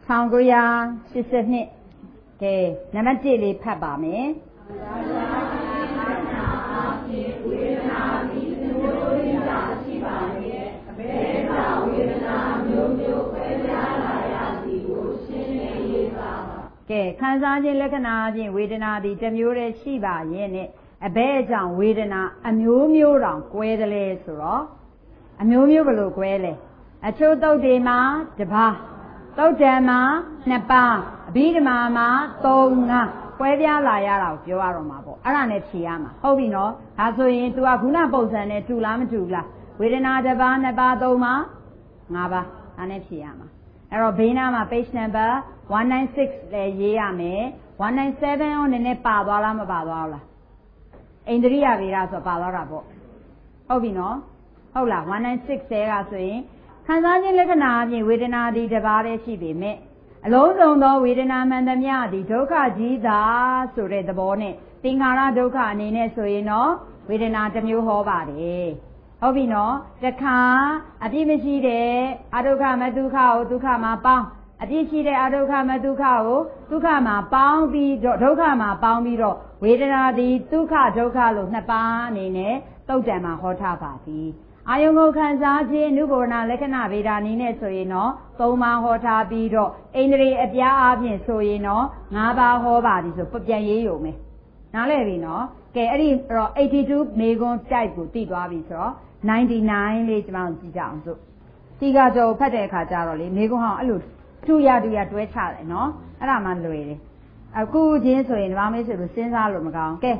1982ကဲနံပါတ်1လေးဖတ်ပါမယ်ဝေဒနာသည်မျိုးရင်းတာရှိပါရဲ့အဘယ်ကြောင့်ဝေဒနာမျိုးမျိုးခွဲခြားလာရသည်ကိုရှင်းလင်းရေးပါကဲခံစားခြင်းလက္ခဏာဖြင့်ဝေဒနာသည်တစ်မျိုးတည်းရှိပါရဲ့နဲ့အဘယ်ကြောင့်ဝေဒနာအမျိုးမျိုးတောင်ကွဲတယ်လဲဆိုတော့အမျိုးမျိုးဘယ်လိုကွဲလဲအချို့သုတ်တွေမှာတစ်ပါးသုတ်တံမှာ2ပါးအဘိဓမ္မာမှာ3 5ကွဲပြားလာရတာကိုပြောရတော့မှာပေါ့အဲ့ဒါနဲ့ဖြေရမှာဟုတ်ပြီနော်ဒါဆိုရင် तू ကခုနပုံစံနဲ့တူလားမတူလားဝေဒနာတစ်ပါး2ပါး3ပါး5ပါးဒါနဲ့ဖြေရမှာအဲ့တော့ဘေးနားမှာ page number 196လည်းရေးရမယ်197ရောနည်းနည်းပါသွားလားမပါသွားဘူးလားအိန္ဒြိယဗေဒဆိုပါသွားတာပေါ့ဟုတ်ပြီနော်ဟုတ်လား196တဲကဆိုရင်ခံစားခြင်းလက္ခဏာအပြင်ဝေဒနာသည်တစ်ပါးတည်းရှိပေမဲ့အလုံးစုံသောဝေဒနာမှန်သမျှသည်ဒုက္ခကြီးသာဆိုတဲ့သဘောနဲ့သင်္ခါရဒုက္ခအနေနဲ့ဆိုရင်တော့ဝေဒနာတစ်မျိုးဟောပါတယ်ဟုတ်ပြီနော်တခါအပြစ်မရှိတဲ့အဒုက္ခမဒုက္ခကိုဒုက္ခမှာပေါင်းအပြစ်ရှိတဲ့အဒုက္ခမဒုက္ခကိုဒုက္ခမှာပေါင်းပြီးတော့ဒုက္ခမှာပေါင်းပြီးတော့ဝေဒနာသည်ဒုက္ခဒုက္ခလို့2ပါးအနေနဲ့သုတ်တံမှာဟောထားပါသည်အာယုံကိုခံစားခြင်းအနုဘောနာလက္ခဏာဗေဒာနည်းနဲ့ဆိုရင်တော့3ပါးဟောထားပြီးတော့ဣန္ဒြေအပြားအပြင်ဆိုရင်တော့5ပါးဟောပါသည်ဆိုပြန်ရေးရုံပဲနားလည်ပြီနော်ကဲအဲ့ဒီတော့82မေခွန်းတိုက်ကိုတည်သွားပြီဆိုတော့99လေးကျွန်တော်ကြည့်ကြအောင်စို့ဒီကကြောဖတ်တဲ့အခါကျတော့လေမေခွန်းဟောင်းအဲ့လိုတူရတွဲချတယ်နော်အဲ့ဒါမှလွယ်တယ်အခုချင်းဆိုရင်ဒီမှာမေးဆိုလို့စဉ်းစားလို့မကောင်းကဲ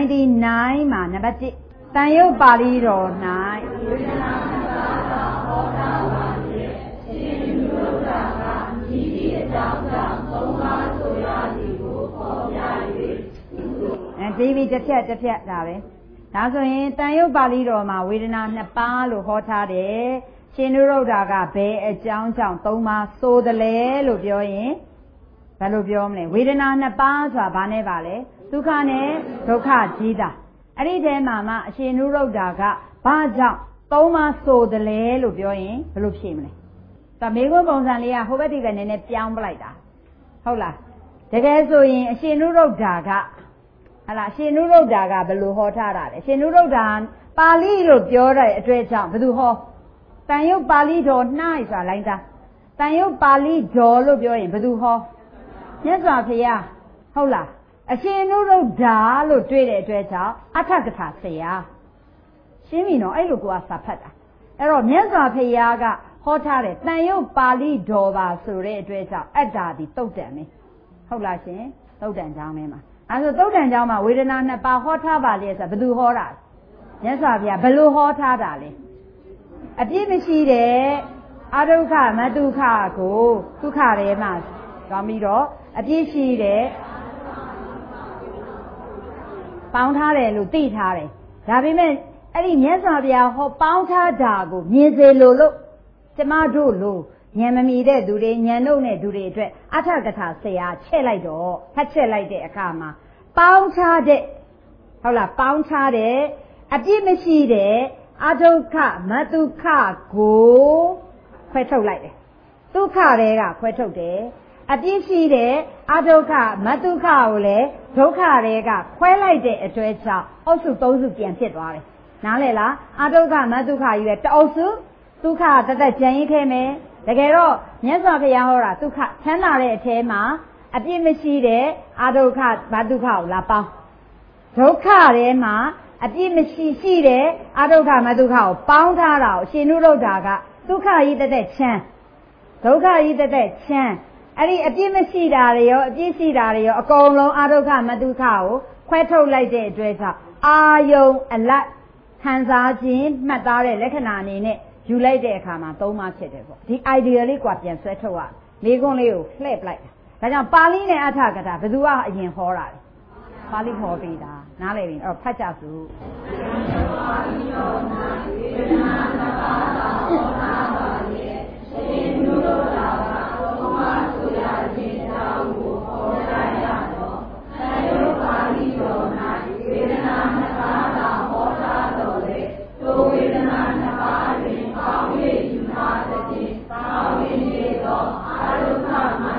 99မှာနံပါတ်1တန်ရုပ်ပါဠိတော်၌ဝေဒနာဟောတာပါဖြင့်ရှင်လူတို့ကဒီဒီအကြောင်းကြောင့်3ပါးဆိုရသည်ကိုဟောပြ၍ဒီဒီတစ်ဖြတ်ဒါပဲဒါဆိုရင်တန်ရုပ်ပါဠိတော်မှာဝေဒနာ2ပါးလို့ဟောထားတယ်ရှင်လူတို့ကဘယ်အကြောင်းကြောင့်3ပါးဆိုတယ်လဲလို့ပြောရင်ဘယ်လိုပြောမလဲဝေဒနာ2ပါးဆိုတာဘာနဲ့ပါလဲဒုက္ခနဲ့ဒုက္ခကြီးတာအဲ့ဒီထဲမှာမှအရှင်နုရုဒ္ဓကဘာကြောင့်3ပါးဆိုတယ်လဲလို့ပြောရင်ဘယ်လိုဖြေမလဲဒါမေခွန်းပုံစံလေးကဟိုဘက်ဒီကနည်းနည်းပြောင်းပလိုက်တာဟုတ်လားတကယ်ဆိုရင်အရှင်နုရုဒ္ဓကဟလာအရှင်နုရုဒ္ဓကဘယ်လိုဟောထားတာလဲအရှင်နုရုဒ္ဓပါဠိလို့ပြောတဲ့အတွက်ကြောင့်ဘယ်သူဟောတန်ရုပ်ပါဠိတော်၌ဆိုတာလိုင်းသားတန်ရုပ်ပါဠိတော်လို့ပြောရင်ဘယ်သူဟောမြတ်စွာဘုရားဟုတ်လားအရှင်နုရုဒ္ဓလို့တွေ့တဲ့အတွက်ကြောင့်အထကထာဆရာရှင်းပြီနော်အဲ့လိုကိုကစာဖတ်တာအဲ့တော့မြတ်စွာဘုရားကဟောထားတယ်တန်ရုပ်ပါဠိတော်ပါဆိုတဲ့အတွက်ကြောင့်အတ္တာဒီတုတ်တံပဲဟုတ်လားရှင်တုတ်တံကြောင်းထဲမှာအဲဆိုတုတ်တံကြောင်းမှာဝေဒနာ2ပါးဟောထားပါလေဆိုဘယ်သူဟောတာမြတ်စွာဘုရားဘယ်လိုဟောထားတာလဲအပြစ်မရှိတဲ့အဒုက္ခမဒုက္ခကိုဒုက္ခထဲမှာသွားပြီးတော့အပြစ်ရှိတဲ့ပေါင်းထားတယ်လို့သိထားတယ်ဒါပေမဲ့အဲ့ဒီမြတ်စွာဘုရားဟောပေါင်းထားတာကိုမြင်စေလို့ကျမတို့လို့ဉာဏ်မမီတဲ့သူတွေဉာဏ်နှုတ်တဲ့သူတွေအတွက်အထကထာဆရာချက်လိုက်တော့ဖတ်ချက်လိုက်တဲ့အခါမှာပေါင်းထားတဲ့ဟုတ်လားပေါင်းထားတဲ့အပြစ်မရှိတဲ့အဒုက္ခမဒုက္ခကိုခွဲထုတ်လိုက်တယ်ဒုက္ခတွေကခွဲထုတ်တယ်အပြစ်ရှိတဲ့အဒုက္ခမဒုက္ခကိုလည်းဒုက္ခတွေကခွဲလိုက်တဲ့အတွက်ကြောင့်အုပ်စု3စုပြန်ဖြစ်သွားတယ်နားလည်လားအဒုက္ခမဒုက္ခကြီးပဲတအုပ်စုဒုက္ခတသက်ကြံရင်ခဲမယ်တကယ်တော့မြတ်စွာဘုရားဟောတာဒုက္ခချမ်းသာတဲ့အထဲမှာအပြစ်မရှိတဲ့အဒုက္ခမဒုက္ခကိုလာပေါင်းဒုက္ခထဲမှာအပြစ်မရှိရှိတဲ့အဒုက္ခမဒုက္ခကိုပေါင်းထားတာကိုရှင်နုရုဒ္ဓကဒုက္ခကြီးတသက်ချမ်းဒုက္ခကြီးတသက်ချမ်းအဲ့ဒီအပြစ်မရှိတာတွေရောအပြစ်ရှိတာတွေရောအကုန်လုံးအဒုက္ခမဒုက္ခကိုခွဲထုတ်လိုက်တဲ့အတွက်ကြောင့်အာယုံအလတ်ခံစားခြင်းမှတ်သားတဲ့လက္ခဏာအနေနဲ့ယူလိုက်တဲ့အခါမှာ3ပါးဖြစ်တယ်ပေါ့ဒီ idea လေးကွာပြန်ဆွဲထုတ်ရမိခွန်းလေးကိုလှည့်ပလိုက်တာဒါကြောင့်ပါဠိနဲ့အထကထာဘယ်သူကအရင်ဟောတာလဲပါဠိဟောပေးတာနားလည်ပြီအဲ့တော့ဖတ်ကြစို့ပါဠိတော်၌ဝေဒနာသဘာဝဟောတာပါလေရှင်နုရောဓကဘုရားဆိုရခြင်းတောင်းကိုဟောကြားရတော့သံယုတ်ပါဠိတော်၌ဝေဒနာသဘာဝဟောတာတော်လေတို့ဝေဒနာသဘာဝတွင်ပေါင်း၍ယူထားသည်ပေါင်း၍သောအာရုံမ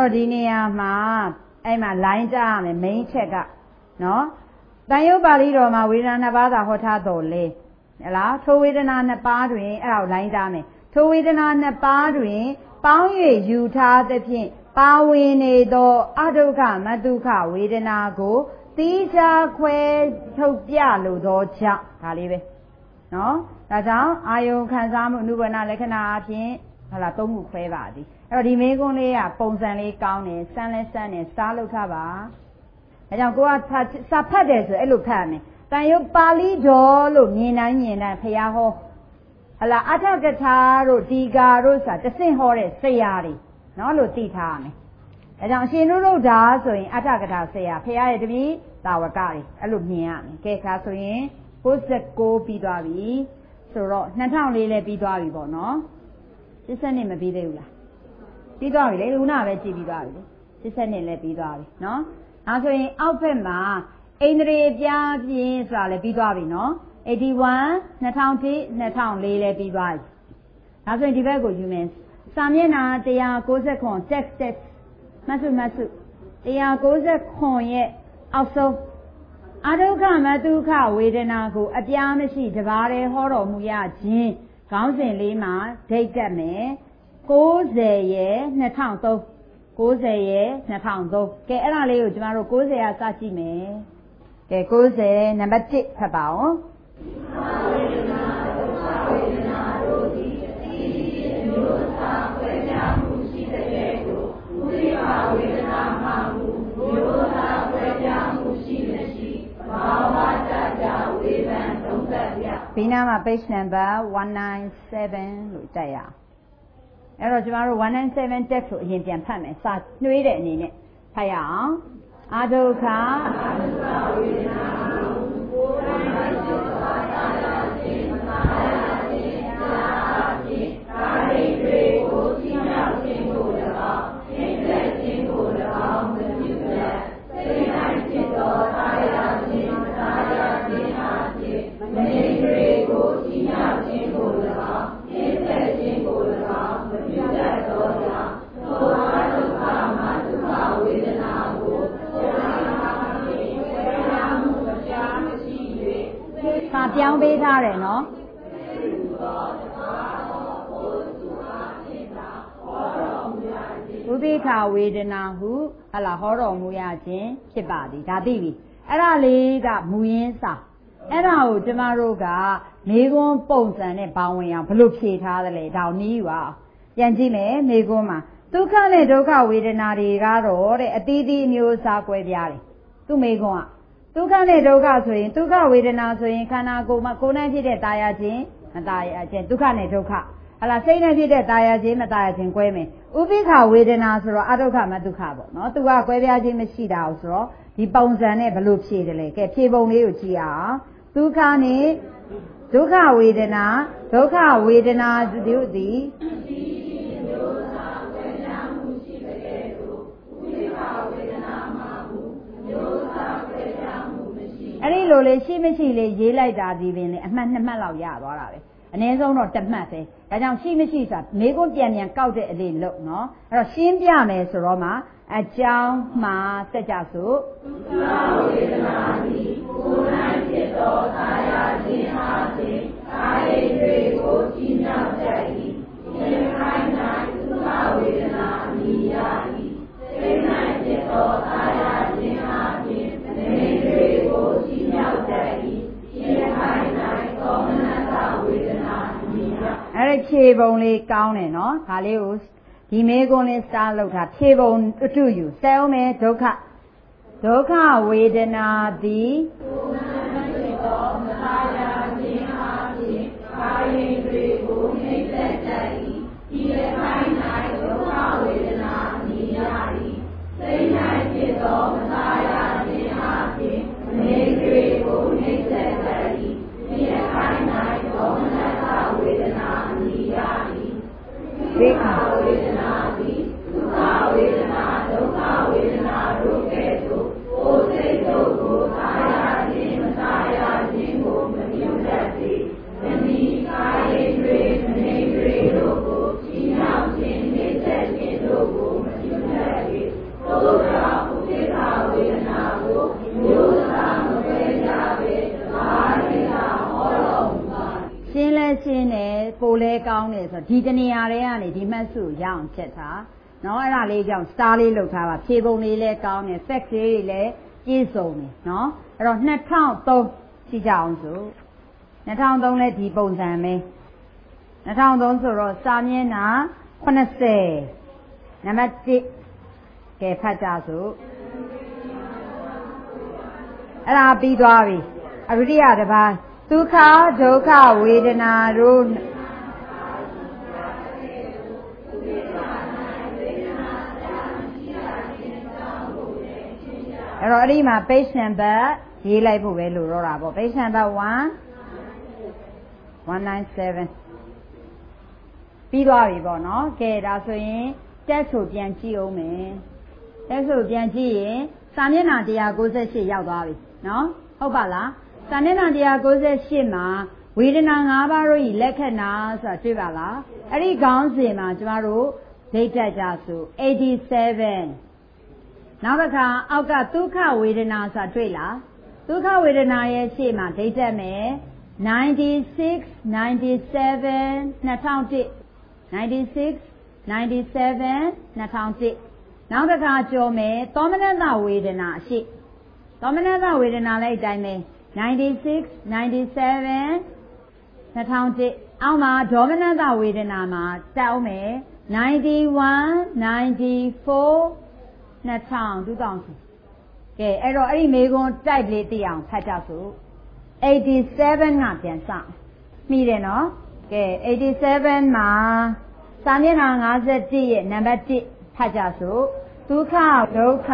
ဒီနေရာမှာအဲ့မှာ line ကြရမယ် main ချက်ကနော်တန်ရုပ်ပါဠိတော်မှာဝေဒနာနှစ်ပါးသာဟောထားတော်လေဟလားထိုဝေဒနာနှစ်ပါးတွင်အဲ့ဒါကို line ကြမယ်ထိုဝေဒနာနှစ်ပါးတွင်ပေါင်း၍ယူထားသဖြင့်ပါဝင်နေသောအဒုက္ခမတုခဝေဒနာကိုသီးခြားခွဲထုတ်ပြလိုသောကြောင့်ဒါလေးပဲနော်ဒါကြောင့်အာယုံခံစားမှုအနုဘဝလက္ခဏာအဖြစ်ဟုတ်လားသုံးခုခွဲပါသည်အဲ့တော့ဒီမေးခွန်းလေးကပုံစံလေးကောင်းတယ်စမ်းလဲစမ်းတယ်စားလုပ်ထားပါဒါကြောင့်ကိုကစာဖတ်တယ်ဆိုအဲ့လိုဖတ်မယ်တန်ရုပ်ပါဠိတော်လို့မြင်တိုင်းဖျားဟောဟလာအထကထာတို့ဒီကာတို့ဆိုတာတဆင့်ဟောတဲ့ဆရာတွေနော်လို့သိထားရမယ်ဒါကြောင့်အရှင်နုရုဒ္ဓဆိုရင်အထကထာဆရာဖရာရဲ့တပည့်တာဝကတွေအဲ့လိုမြင်ရမယ်ကဲခါဆိုရင်69ပြီးသွားပြီဆိုတော့2004လည်းပြီးသွားပြီပေါ့နော်80နှစ်မပြီးသေးဘူးလားပြီးသွားပြီလေခုနပဲကြည့်ပြီးသွားပြီလေ80နှစ်လည်းပြီးသွားပြီနော်ဒါဆိုရင်အောက်ဘက်မှာဣန္ဒြေပြားပြင်းဆိုတာလည်းပြီးသွားပြီနော်81 2001 2004လည်းပြီးသွားပြီဒါဆိုရင်ဒီဘက်ကိုယူမယ်စာမျက်နှာ190 text မှတ်စု190ရဲ့အောက်ဆုံးအဒုက္ခမတုခဝေဒနာကိုအပြားမရှိတပါးတည်းဟောတော်မူရခြင်းခေါင်းစဉ်လေးမှာဒိတ်ကပ်မယ်90ရဲ့2003 90ရဲ့2003ကဲအဲ့ဒါလေးကိုကျမတို့90ရာစကြည့်မယ်ကဲ90နံပါတ်1ဖတ်ပါဦးဝေဒနာဒုက္ခဝေဒနာတို့သည်အတိအမျိုးအစားခွဲခြားမှုရှိတဲ့ကိုဝိပါဝေဒနာမှာမူမျိုးအစားခွဲခြားမှုရှိမရှိဘာဝတ္တဝေဒံသုံးသပ်ပြဒီနာမှာ page number 197လို့ကြိုက်ရအောင်အဲ့တော့ကျမတို့197 text ကိုအရင်ပြန်ဖတ်မယ်စာနှွေးတဲ့အနေနဲ့ဖတ်ရအောင်အဒုက္ခဝေဒနာကိုယ်တိုင်ဖြစ်သွားတာခြင်းမသာခြင်းသာခြင်းကာရိတွေကိုသိမြောက်ခြင်းကို၎င်းသိတဲ့ခြင်းကို၎င်းမပြုဘဲစိတ်၌ဖြစ်တော်သာရခြင်းမသာရခြင်းအားဖြင့်မနေတွေကိုသိမြောက်ခြင်းကို၎င်းသိတဲ့ခြင်းကို၎င်းမပြုတတ်သောကြောင့်သောအဒုက္ခမတုခဝေဒနာကိုစာပြောင်းပေးထားတယ်နော်ဥပိ္ပခဝေဒနာဟုဟလာဟောတော်မူရခြင်းဖြစ်ပါသည်ဒါသိပြီအဲ့ဒါလေးကမူရင်းစာအဲ့ဒါကိုကျမတို့ကမေခွန်းပုံစံနဲ့ပေါင်းဝင်အောင်ဘလို့ဖြေထားသလဲဒါကိုနီးပါပြန်ကြည့်မယ်မေခွန်းမှာဒုက္ခနဲ့ဒုက္ခဝေဒနာတွေကတော့တဲ့အသီးသီးမျိုးစားကွဲပြားတယ်သူ့မေခွန်းကဒုက္ခနဲ့ဒုက္ခဆိုရင်ဒုက္ခဝေဒနာဆိုရင်ခန္ဓာကိုယ်မှာကိုယ်နဲ့ဖြစ်တဲ့တာယာခြင်းမတာယာခြင်းဒုက္ခနဲ့ဒုက္ခဟလာစိတ်နဲ့ဖြစ်တဲ့တာယာခြင်းမတာယာခြင်းကွဲမယ်ဥပိ္ပခဝေဒနာဆိုတော့အဒုက္ခမဒုက္ခပေါ့နော်သူကကွဲပြားခြင်းမရှိတာဆိုတော့ဒီပုံစံနဲ့ဘလို့ဖြေတယ်လဲကဲဖြေပုံလေးကိုကြည့်အောင်ဒုက္ခနဲ့ဒုက္ခဝေဒနာဒုက္ခဝေဒနာတို့သည်အဲ့ဒီလိုလေးရှိမရှိလေးရေးလိုက်တာဒီပင်လေအမှတ်2မှတ်လောက်ရသွားတာပဲအနည်းဆုံးတော့1မှတ်ပဲဒါကြောင့်ရှိမရှိဆိုတာမေးခွန်းပြန်ကောက်တဲ့အလေးလို့နော်အဲ့တော့ရှင်းပြမယ်ဆိုတော့မှအကြောင်းမှာစัจ जा စုဒုက္ခဝေဒနာသည်ကိုယ်၌ဖြစ်သောသာယာခြင်းအားဖြင့်ကာယတွေကိုကြီးမြောက်တတ်၏ဒီခိုင်း၌ဒုက္ခဝေဒနာအမိရ၏စိတ်၌ဖြစ်သောသာယာခြင်းအားဖြင့်နေတွေကိုကြီးမြောက်တတ်၏ဒီခိုင်း၌သောမနတဝေဒနာအမိရအဲ့ဒီခြေပုံလေးကောင်းတယ်နော်ဒါလေးကိုဒီမေကွန်လေးစတားလောက်တာဖြေပုံအတူယူဆဲအောင်မယ်ဒုက္ခဒုက္ခဝေဒနာသည်ကိုယ်၌ဖြစ်သောမသာယာခြင်းအားဖြင့်ကာယတွေကိုနှိမ့်သက်တတ်၏ဒီအပိုင်း၌ဒုက္ခဝေဒနာအမိရ၏စိတ်၌ဖြစ်သောမသာယာခြင်းအားဖြင့်နေတွေကိုနှိမ့်သက်တတ်၏ဒီအပိုင်း၌ဒေါမနတဝေဒနာအမိရ၏ဒုက္ခဝေဒနာသည်ဒုက္ခဝေဒနာဒုက္ခဝေဒနာတို့ကဲ့သို့ကိုယ်စိတ်တို့ကိုသာယာခြင်းမသာယာခြင်းကိုမပြုတတ်စေ။ဒီကာယတွေမနေတွေတို့ကိုကြီးမြောက်ခြင်းနှိမ့်သက်ခြင်းတို့ကိုမပြုတတ်စေတယ်ပိုလဲကောင်းတယ်ဆိုတော့ဒီတနေရာတွေကနေဒီမှတ်စုရအောင်ချက်ထားနော်အဲ့ဒါလေးကြောင့် star လေးလုပ်ထားပါဖြေပုံလေးလည်းကောင်းတယ် fact လေးတွေလည်းပြည့်စုံတယ်နော်အဲ့တော့2003ရှိကြအောင်ဆို2003လည်းဒီပုံစံပဲ2003ဆိုတော့စာမျက်နှာ80နံပါတ်1ကဲဖတ်ကြစို့အဲ့ဒါပြီးသွားပြီအရိယတစ်ပါးဒုက္ခဒုက္ခဝေဒနာတို့အဲ့တော့အဲ့ဒီမှာ page number ရေးလိုက်ဖို့ပဲလိုတော့တာပေါ့ page number 197ပြီးသွားပြီပေါ့နော်ကဲဒါဆိုရင်တက်ဆိုပြန်ကြည့်အောင်မယ်တက်ဆိုပြန်ကြည့်ရင်စာမျက်နှာ198ရောက်သွားပြီနော်ဟုတ်ပါလားစာမျက်နှာ198မှာဝေဒနာ5ပါးတို့ဤလက္ခဏာဆိုတာတွေ့ပါလားအဲ့ဒီခေါင်းစဉ်မှာကျမတို့ဒိဋ္ဌတ်ကြဆို87နောက်တစ်ခါအောက်ကဒုက္ခဝေဒနာဆိုတာတွေ့လားဒုက္ခဝေဒနာရဲ့ရှေ့မှာဒိဋ္ဌတ်မယ်96 97 2001 96 97 2001နောက်တစ်ခါကြော်မယ်သောမနတဝေဒနာအရှိသောမနတဝေဒနာလည်းအတိုင်းပဲ96 97 2001အောက်မှာဒေါမနတဝေဒနာမှာတောင်းမယ်91 94 2000ကဲအဲ့တော့အဲ့ဒီမေကွန် type လေးသိအောင်ဖတ်ကြစို့87ကပြန်စမိတယ်နော်ကဲ87မှာစာမျက်နှာ51ရဲ့နံပါတ်1ဖတ်ကြစို့ဒုက္ခဒုက္ခ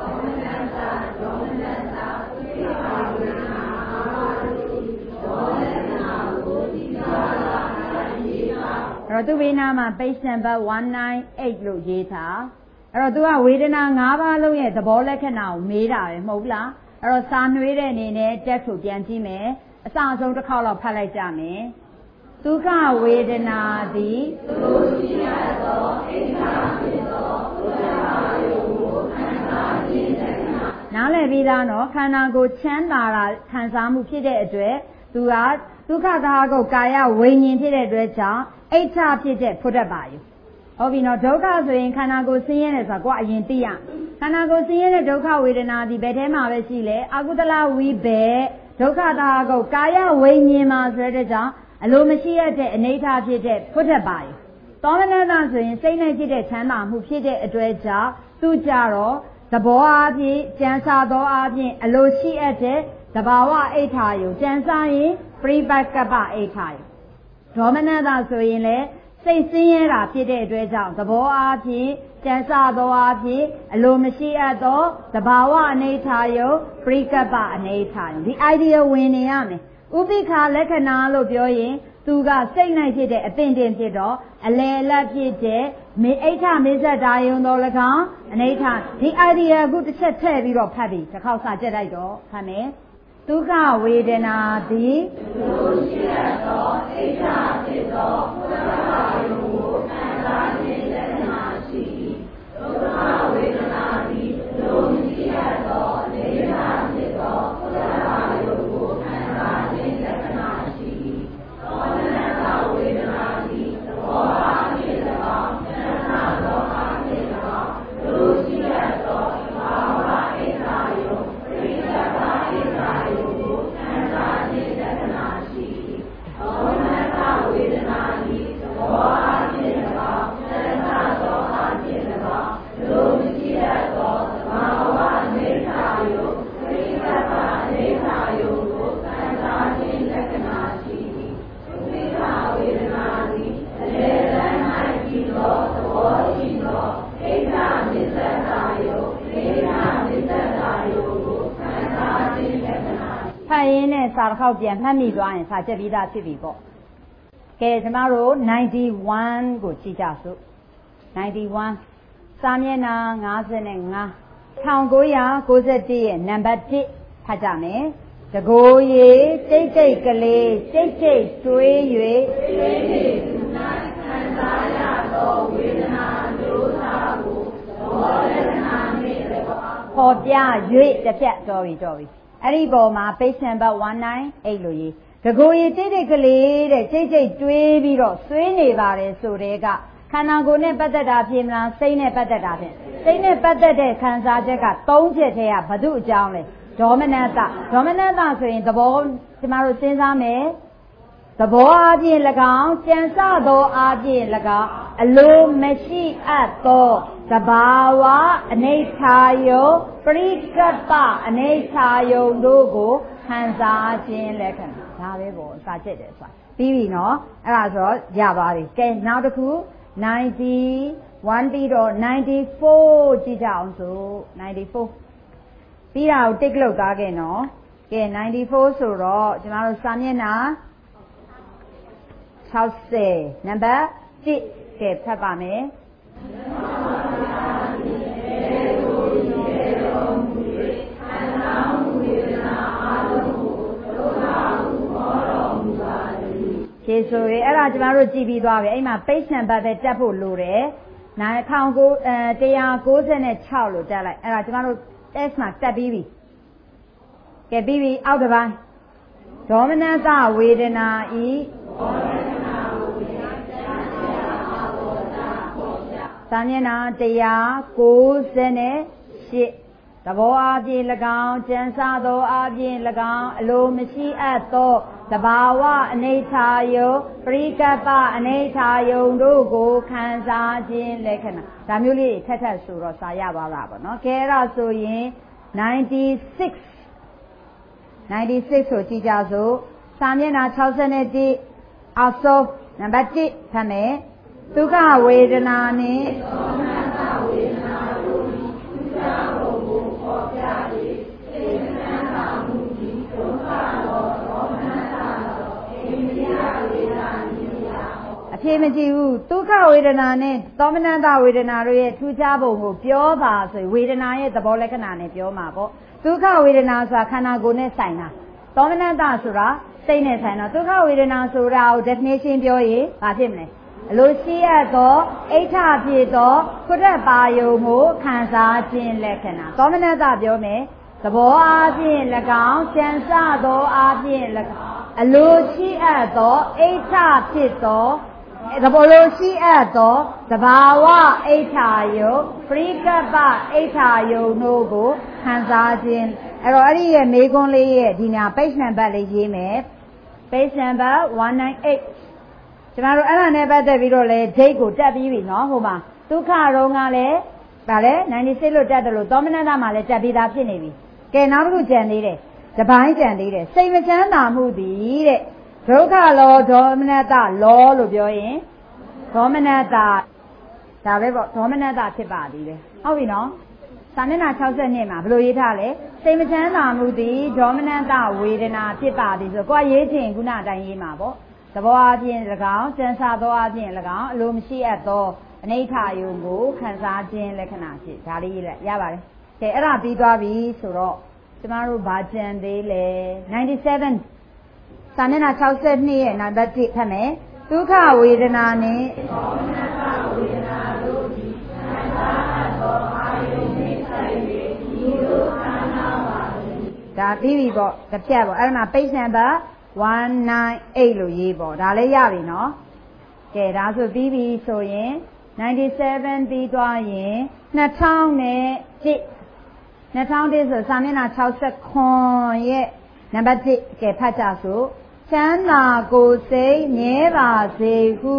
အဲ့တော့သူဝေဒနာမှာ page number 198လို့ရေးထားအဲ့တော့သူကဝေဒနာ5ပါးလုံးရဲ့သဘောလက္ခဏာကိုမေးတာပဲမဟုတ်လားအဲ့တော့စာနှွေးတဲ့အနေနဲ့တက်ဆိုပြန်ကြည့်မယ်အစအဆုံးတစ်ခေါက်လောက်ဖတ်လိုက်ကြမယ်ဒုက္ခဝေဒနာသည်သူရှိရသောအိဋ္ဌာဖြစ်သောဘုရားယုံကိုခံစားခြင်းလက္ခဏာနားလည်ပြီးသားနော်ခန္ဓာကိုယ်ချမ်းသာတာခံစားမှုဖြစ်တဲ့အတွက်သူကဒုက္ခသာကုတ်ကာယဝိညာဉ်ဖြစ်တဲ့အတွက်ကြောင့်အိဋ္ဌာဖြစ်တဲ့ဖုဒ္ဓဘာယုဟုတ်ပြီနော်ဒုက္ခဆိုရင်ခန္ဓာကိုယ်ဆင်းရဲတယ်ဆိုတာကိုယ်အရင်သိရခန္ဓာကိုယ်ဆင်းရဲတဲ့ဒုက္ခဝေဒနာဒီဘယ်ထဲမှာပဲရှိလဲအကုသလဝိဘေဒုက္ခသာကုတ်ကာယဝိညာဉ်မှာဆိုတဲ့ကြောင့်အလိုမရှိရတဲ့အနေအထားဖြစ်တဲ့ဖုဒ္ဓဘာယသောမနတဆိုရင်စိတ်နဲ့ဖြစ်တဲ့ချမ်းသာမှုဖြစ်တဲ့အတွက်ကြောင့်သူကြတော့သဘောအားဖြင့်ကြံစာသောအားဖြင့်အလိုရှိအပ်တဲ့သဘာဝအိဋ္ဌာယုကြံစာရင်ပရိပတ်ကပ္ပအိဋ္ဌာယုဒေါမနတဆိုရင်လည်းစိတ်ဆင်းရဲတာဖြစ်တဲ့အတွက်ကြောင့်သဘောအားဖြင့်ကြံစာသောအားဖြင့်အလိုမရှိအပ်သောသဘာဝအနေထာယုပရိကပ္ပအနေထာယုဒီ idea ဝင်နေရမယ်ဥပိ္ပခာလက္ခဏာလို့ပြောရင်သူကစိတ်နိုင်ဖြစ်တဲ့အပင်တင်ဖြစ်တော့အလယ်အလတ်ဖြစ်တဲ့မေအိဋ္ဌမေဇ္ဇတာယုံတော်၎င်းအနေထာဒီ idea အခုတစ်ချက်ထည့်ပြီးတော့ဖတ်ပြီးတစ်ခေါက်စာကြက်လိုက်တော့ဖတ်မယ်ဒုက္ခဝေဒနာသည်သူရှိရသောအိဋ္ဌာဖြစ်သောဘုရားယုံကိုခံစားခြင်းလက္ခဏာရှိဒုက္ခဝေဒနာသည်သူရှိရသောအိဋ္ဌာဖြစ်သောဘုရားယုံကိုခံစားခြင်းလက္ခဏာရှိသောမနတဝေဒနာသည်သဘောအားဖြင့်၎င်းဉာဏ်သာသောအားဖြင့်၎င်းသူရှိရသောဘာဝအိဋ္ဌာယုပရိသတ်ပါအိဋ္ဌာယုကိုခံစားခြင်းလက္ခဏာရှိသောမနတဝေဒနာသည်သဘောအားဖြင့်၎င်းဉာဏ်သာသောအားဖြင့်၎င်းသူရှိရသောဘာဝအိဋ္ဌာယုပရိသတ်ပါအိဋ္ဌာယုကိုခံစားခြင်းလက္ခဏာရှိဥပိ္ပခာဝေဒနာသည်အလယ်လန်း၌ပြီးသောသဘောရှိသောအိဋ္ဌာမေဇ္ဇတာယုအိဋ္ဌာမေဇ္ဇတာယုကိုခံစားခြင်းလက္ခဏာဖတ်ရင်းနဲ့စာတစ်ခေါက်ပြန်မှတ်မိသွားရင်စာချက်ပြီးသားဖြစ်ပြီပေါ့ကဲကျမတို့91ကိုကြည့်ကြစို့91စာမျက်နှာ55 1991ရဲ့နံပါတ်1ဖတ်ကြမယ်တကိုယ်ရေတိတ်တိတ်ကလေးစိတ်စိတ်တွေး၍စိတ်စိတ်သူ၌ခံစားရသောဝေဒနာမျိုးစားကိုဘောလက္ခဏာနှင့်ပေါ်ပြ၍တစ်ဖြတ်တော်ပြီအဲ့ဒီပေါ်မှာ page number 198လို့ရေးတကူရီတိတ်တိတ်ကလေးတဲ့ကြိတ်ကြိတ်တွေးပြီးတော့ဆွေးနေပါတယ်ဆိုတဲ့ကခန္ဓာကိုယ်နဲ့ပတ်သက်တာဖြစ်မလားစိတ်နဲ့ပတ်သက်တာဖြစ်စိတ်နဲ့ပတ်သက်တဲ့ခံစားချက်က3ချက်ထဲကဘု து အကြောင်းလဲဒေါမနတဆိုရင်သဘောကျမတို့စဉ်းစားမယ်သဘောအပြင်၎င်းကြံစသောအပြင်၎င်းအလိုမရှိအပ်သောသဘာဝအနိဋ္ဌာယုပရိကပ္ပအနိဋ္ဌာယုတို့ကိုခံစားခြင်းလက္ခဏာဒါပဲပေါ့စာချက်တယ်ဆိုတာပြီးပြီနော်အဲ့ဒါဆိုရပါပြီကဲနောက်တစ်ခု91ပြီးတော့94ကြည့်ကြအောင်ဆို94ပြီးတာကိုတိတ်လုတ်သားခဲ့နော်ကဲ94ဆိုတော့ကျမတို့စာမျက်နှာ60နံပါတ်1ကဲဖတ်ပါမယ်ခြေဆိုရဲအဲ့ဒါကျမတို့ကြည့်ပြီးသွားပြီအဲ့မှာ page number ပဲတက်ဖို့လိုတယ်196လို့တက်လိုက်အဲ့ဒါကျမတို့ test မှာတက်ပြီးပြီကဲပြီးပြီအောက်တစ်ပိုင်းဒေါမနတဝေဒနာဤစာမျက်နှာ198သဘောအပြင်၎င်းကြံစသောအပြင်၎င်းအလိုမရှိအပ်သောသဘာဝအနိဋ္ဌာယုပရိကပ္ပအနိဋ္ဌာယုတို့ကိုခံစားခြင်းလက္ခဏာဒါမျိုးလေးထပ်ဆိုတော့စာရပါလားပေါ့နော်ကဲအဲ့ဒါဆိုရင်96ဆိုကြည့်ကြစို့စာမျက်နှာ61အောက်ဆုံးနံပါတ်1ဖတ်မယ်ဒုက္ခဝေဒနာနှင့်ဒေါမနတဝေဒနာတို့၏ဒုက္ခဘုံကိုပေါ်ပြ၍စေတနာမှုသည်ဒုက္ခသောဒေါမနတသောအိန္ဒိယဝေဒနာအဖြစ်မကြည့်ဘူးဒုက္ခဝေဒနာနဲ့ဒေါမနတဝေဒနာတို့ရဲ့ထူးခြားပုံကိုပြောပါဆိုဝေဒနာရဲ့သဘောလက္ခဏာနဲ့ပြောမှာပေါ့ဒုက္ခဝေဒနာဆိုတာခန္ဓာကိုယ်နဲ့ဆိုင်တာဒေါမနတဆိုတာစိတ်နဲ့ဆိုင်တာဒုက္ခဝေဒနာဆိုတာကို definition ပြောရင်ဘာဖြစ်မလဲအလိုရှိအပ်သောအိဋ္ဌဖြစ်သောခုရပါယုံကိုခံစားခြင်းလက္ခဏာဒေါမနတပြောမယ်သဘောအားဖြင့်၎င်းကြံစသောအားဖြင့်၎င်းအလိုရှိအပ်သောအိဋ္ဌဖြစ်သောသဘောလိုရှိအပ်သောသဘာဝအိဋ္ဌယုပရိကပ္ပအိဋ္ဌယုတို့ကိုခံစားခြင်းအဲ့တော့အဲ့ဒီရဲ့မေခွန်းလေးရဲ့ဒီညာ page number လေးရေးမယ် page number 198ကျမတို့အဲ့ဒါနဲ့ပတ်သက်ပြီးတော့လဲ date ကိုတက်ပြီးပြီနော်ဟိုမှာဒုက္ခတုံးကလည်းဗာလဲ96လို့တက်တယ်လို့သောမနတမှာလည်းတက်ပြီးသားဖြစ်နေပြီကဲနောက်တစ်ခုကြံသေးတယ်တပိုင်းကြံသေးတယ်စိတ်မချမ်းသာမှုသည်တဲ့ဒုက္ခလောဒေါမနတလောလို့ပြောရင်ဒေါမနတဒါပဲပေါ့ဒေါမနတဖြစ်ပါသေးတယ်ဟုတ်ပြီနော်စာမျက်နှာ62မှာဘယ်လိုရေးထားလဲစိတ်မချမ်းသာမှုသည်ဒေါမနတဝေဒနာဖြစ်ပါသည်ဆိုကိုယ်ရေးချင်ခုနအတိုင်းရေးမှာပေါ့သဘောအပြင်၎င်းကြံစသောအပြင်၎င်းအလိုမရှိအပ်သောအနိဋ္ဌာယုကိုခံစားခြင်းလက္ခဏာဖြစ်ဒါလေးရပါတယ်ကဲအဲ့ဒါပြီးသွားပြီဆိုတော့ကျမတို့ဗာကြံသေးလဲ97စာမျက်နှာ62ရဲ့နံပါတ်1ဖတ်မယ်ဒုက္ခဝေဒနာနှင့်ဒေါမနတဝေဒနာတို့သည်ခံစားအပ်သောအာယုနှင့်ဆိုင်၍ဒီလိုခံစားပါသည်ဒါပြီးပြီပေါ့တစ်ဖြတ်ပေါ့အဲ့ဒါမှာ page number 198လို့ရေးပေါ့ဒါလည်းရပြီနော်ကဲဒါဆိုပြီးပြီဆိုရင်97ပြီးသွားရင်2001ဆိုစာမျက်နှာ69ရဲ့နံပါတ်1ကဲဖတ်ကြစို့ချမ်းသာကိုယ်စိတ်မြဲပါစေဟု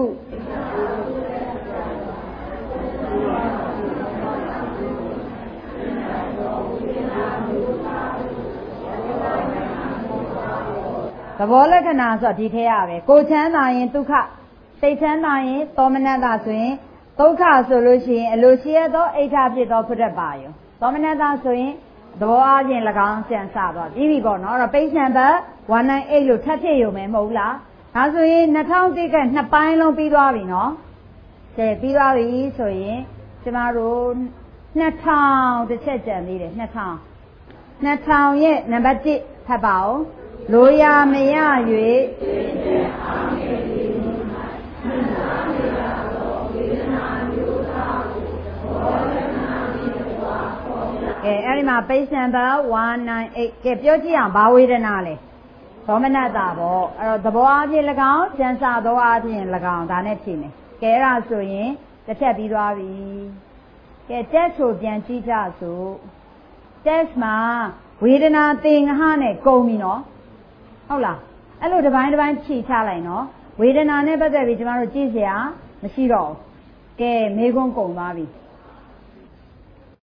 သဘောလက္ခဏာဆိုဒီထဲရပဲကိုချမ်းသာရင်ဒုက္ခစိတ်ချမ်းသာရင်သောမနတဆိုရင်ဒုက္ခဆိုလို့ရှိရင်အလိုရှိရသောအိဋ္ဌဖြစ်သောဖုဒ္ဓပါယသောမနတဆိုရင်သဘောအားဖြင့်၎င်းကြံစသွားပြီးပြီပေါ့နော်အဲ့တော့ page number 198လို့ထပ်ဖြစ်ရုံပဲမဟုတ်လားဒါဆိုရင်2001ကနှစ်ပိုင်းလုံးပြီးသွားပြီနော်ကဲပြီးသွားပြီဆိုရင်ကျမတို့2000တစ်ချက်ကြံသေးတယ်2000ရဲ့နံပါတ်1ဖတ်ပါဦးလိုရာမရကဲအဲ့ဒီမှာ page number 198ကဲပြောကြည့်အောင်ဘာဝေဒနာလဲသောမနတာပေါ့အဲ့တော့သဘောအချင်း၎င်းကျန်စာသောအချင်း၎င်းဒါနဲ့ဖြေမယ်ကဲအဲ့ဒါဆိုရင်တစ်ချက်ပြီးသွားပြီကဲ test ကိုပြန်ကြည့်ကြစို့ test မှာဝေဒနာသင်္ခါနဲ့ကုန်ပြီနော်ဟုတ်လားအဲ့လိုတစ်ပိုင်းတစ်ပိုင်းဖြေချလိုက်နော်ဝေဒနာနဲ့ပတ်သက်ပြီးကျမတို့ကြည့်เสียမရှိတော့ဘူးကဲမေးခွန်းကုန်သွားပြီ